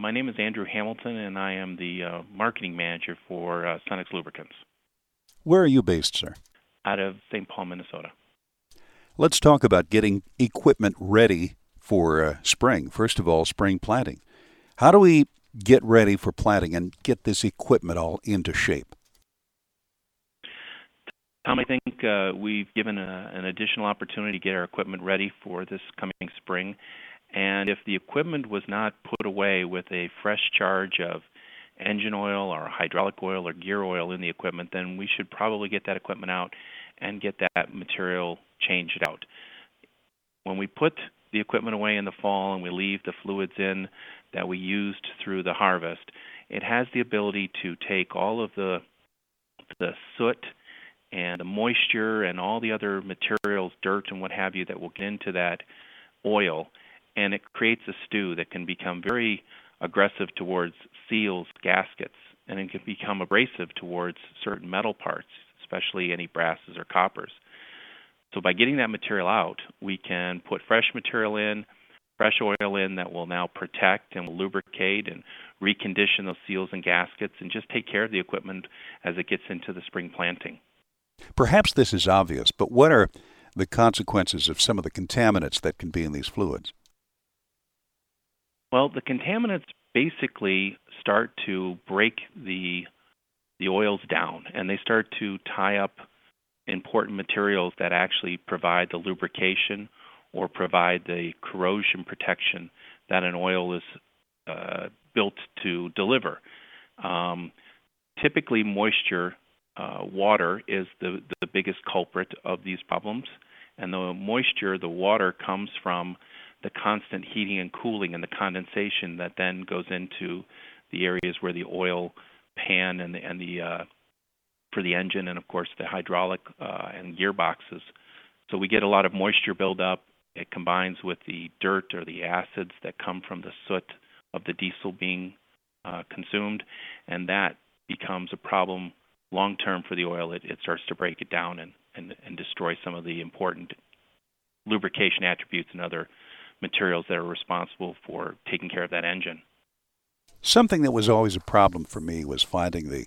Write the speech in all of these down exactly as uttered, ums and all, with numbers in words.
my name is Andrew Hamilton, and I am the uh, marketing manager for uh, Cenex Lubricants Where are you based, sir? out of Saint Paul, Minnesota. Let's talk about getting equipment ready for uh, spring. First of all, spring planting. How do we get ready for planting and get this equipment all into shape? Tom, I think uh, we've given a, an additional opportunity to get our equipment ready for this coming spring. And if the equipment was not put away with a fresh charge of engine oil or hydraulic oil or gear oil in the equipment, then we should probably get that equipment out and get that material changed out. When we put the equipment away in the fall and we leave the fluids in that we used through the harvest, it has the ability to take all of the the soot and the moisture and all the other materials, dirt and what have you, that will get into that oil, and it creates a stew that can become very aggressive towards seals, gaskets, and it can become abrasive towards certain metal parts, especially any brasses or coppers. So by getting that material out, we can put fresh material in, fresh oil in that will now protect and will lubricate and recondition those seals and gaskets and just take care of the equipment as it gets into the spring planting. Perhaps this is obvious, but what are the consequences of some of the contaminants that can be in these fluids? Well, the contaminants basically start to break the the oils down, and they start to tie up important materials that actually provide the lubrication or provide the corrosion protection that an oil is uh, built to deliver. Um, typically, moisture, uh, water is the, the biggest culprit of these problems, and the moisture, the water, comes from the constant heating and cooling and the condensation that then goes into the areas where the oil pan and the, and the uh, for the engine and, of course, the hydraulic uh, and gearboxes. So we get a lot of moisture buildup. It combines with the dirt or the acids that come from the soot of the diesel being uh, consumed, and that becomes a problem long-term for the oil. It, it starts to break it down and, and, and destroy some of the important lubrication attributes and other materials that are responsible for taking care of that engine. Something that was always a problem for me was finding the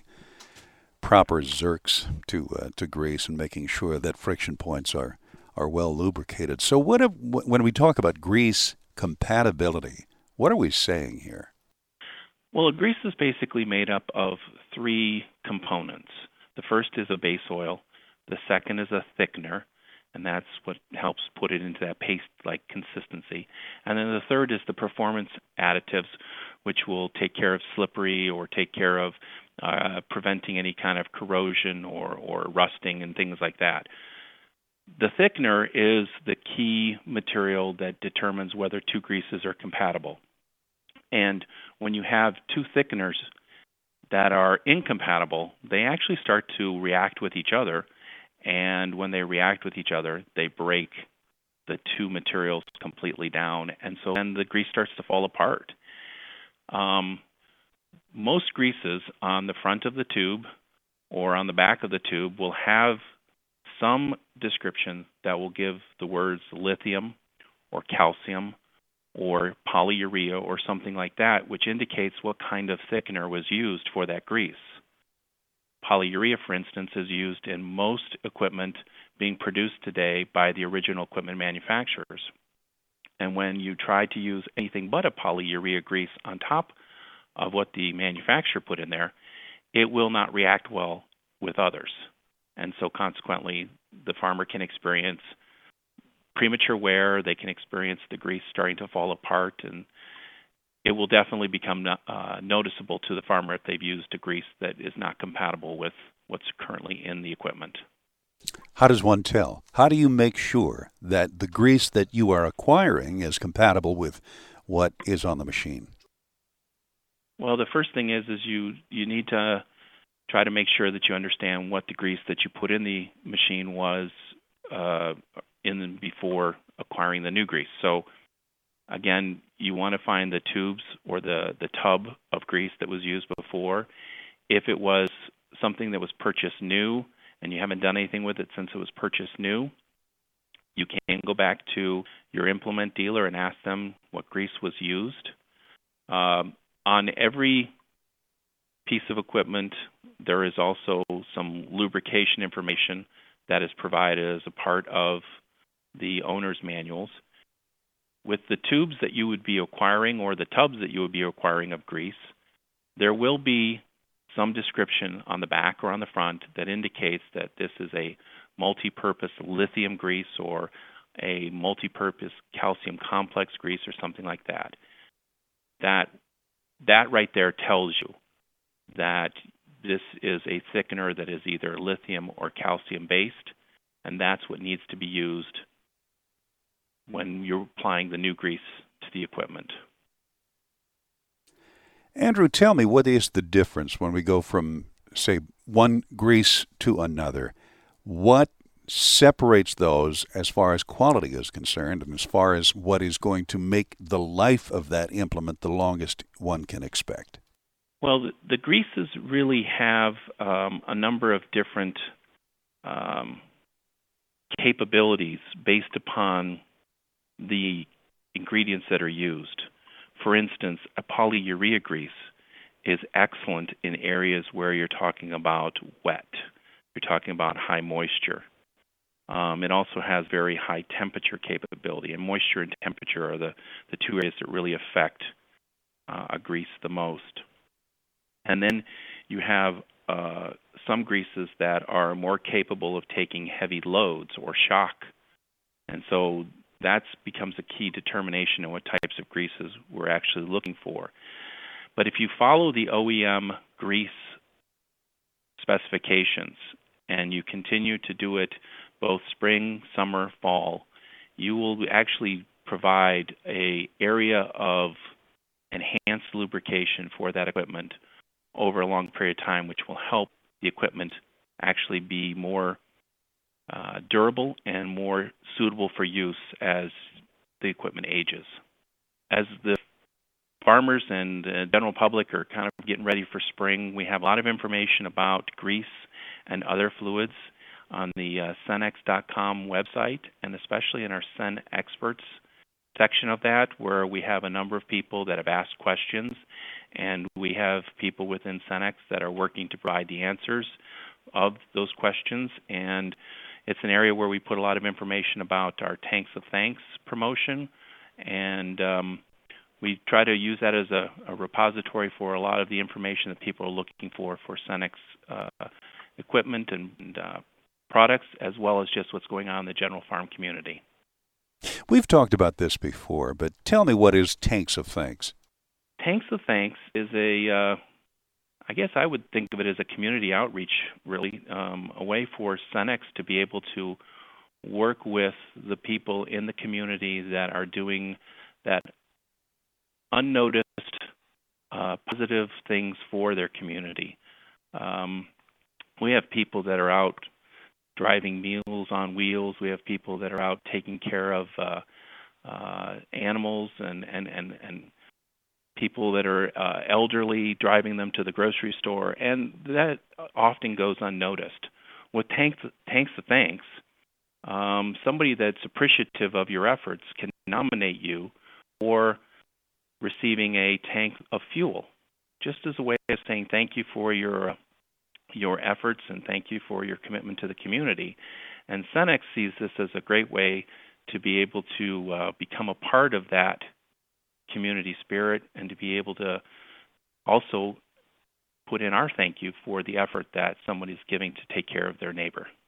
proper zerks to uh, to grease and making sure that friction points are, are well lubricated. So what if, when we talk about grease compatibility, what are we saying here? Well, a grease is basically made up of three components. The first is a base oil. The second is a thickener, and that's what helps put it into that paste-like consistency. And then the third is the performance additives, which will take care of slippery or take care of uh, preventing any kind of corrosion or, or rusting and things like that. The thickener is the key material that determines whether two greases are compatible. And when you have two thickeners that are incompatible, they actually start to react with each other. And when they react with each other, they break the two materials completely down. And so then the grease starts to fall apart. Um, most greases on the front of the tube or on the back of the tube will have some description that will give the words lithium or calcium or polyurea or something like that, which indicates what kind of thickener was used for that grease. Polyurea, for instance, is used in most equipment being produced today by the original equipment manufacturers. And when you try to use anything but a polyurea grease on top of what the manufacturer put in there, it will not react well with others. And so consequently, the farmer can experience premature wear, they can experience the grease starting to fall apart, and it will definitely become uh, noticeable to the farmer if they've used a grease that is not compatible with what's currently in the equipment. How does one tell? How do you make sure that the grease that you are acquiring is compatible with what is on the machine? Well, the first thing is is you, you need to try to make sure that you understand what the grease that you put in the machine was uh, in before acquiring the new grease. So again, you want to find the tubes or the, the tub of grease that was used before. If it was something that was purchased new and you haven't done anything with it since it was purchased new, you can go back to your implement dealer and ask them what grease was used. Um, on every piece of equipment, there is also some lubrication information that is provided as a part of the owner's manuals. With the tubes that you would be acquiring or the tubs that you would be acquiring of grease, there will be some description on the back or on the front that indicates that this is a multi-purpose lithium grease or a multi-purpose calcium complex grease or something like that. That that right there tells you that this is a thickener that is either lithium or calcium based, and that's what needs to be used when you're applying the new grease to the equipment. Andrew, tell me, what is the difference when we go from, say, one grease to another? What separates those as far as quality is concerned and as far as what is going to make the life of that implement the longest one can expect? Well, the, the greases really have um, a number of different um, capabilities based upon the ingredients that are used. For instance, a polyurea grease is excellent in areas where you're talking about wet. You're talking about high moisture. Um, it also has very high temperature capability, and moisture and temperature are the, the two areas that really affect uh, a grease the most. And then you have uh, some greases that are more capable of taking heavy loads or shock. And so that becomes a key determination of what types of greases we're actually looking for. But if you follow the O E M grease specifications and you continue to do it both spring, summer, fall, you will actually provide an area of enhanced lubrication for that equipment over a long period of time, which will help the equipment actually be more uh, durable and more suitable for use as the equipment ages. As the farmers and the general public are kind of getting ready for spring, we have a lot of information about grease and other fluids on the uh, Cenex dot com website, and especially in our Cen Experts section of that, where we have a number of people that have asked questions, and we have people within Cenex that are working to provide the answers of those questions. And it's an area where we put a lot of information about our Tanks of Thanks promotion, and um, we try to use that as a, a repository for a lot of the information that people are looking for for Cenex uh, equipment and, and uh, products, as well as just what's going on in the general farm community. We've talked about this before, but tell me, what is Tanks of Thanks? Tanks of Thanks is a, uh, I guess I would think of it as a community outreach, really, um, a way for Cenex to be able to work with the people in the community that are doing that unnoticed uh, positive things for their community. Um, we have people that are out driving Meals on Wheels. We have people that are out taking care of uh, uh, animals and, and, and, and people that are uh, elderly, driving them to the grocery store, and that often goes unnoticed. With Tanks, Tanks of Thanks, um, somebody that's appreciative of your efforts can nominate you for receiving a tank of fuel, just as a way of saying thank you for your your efforts and thank you for your commitment to the community. And Cenex sees this as a great way to be able to uh, become a part of that community spirit and to be able to also put in our thank you for the effort that somebody's giving to take care of their neighbor.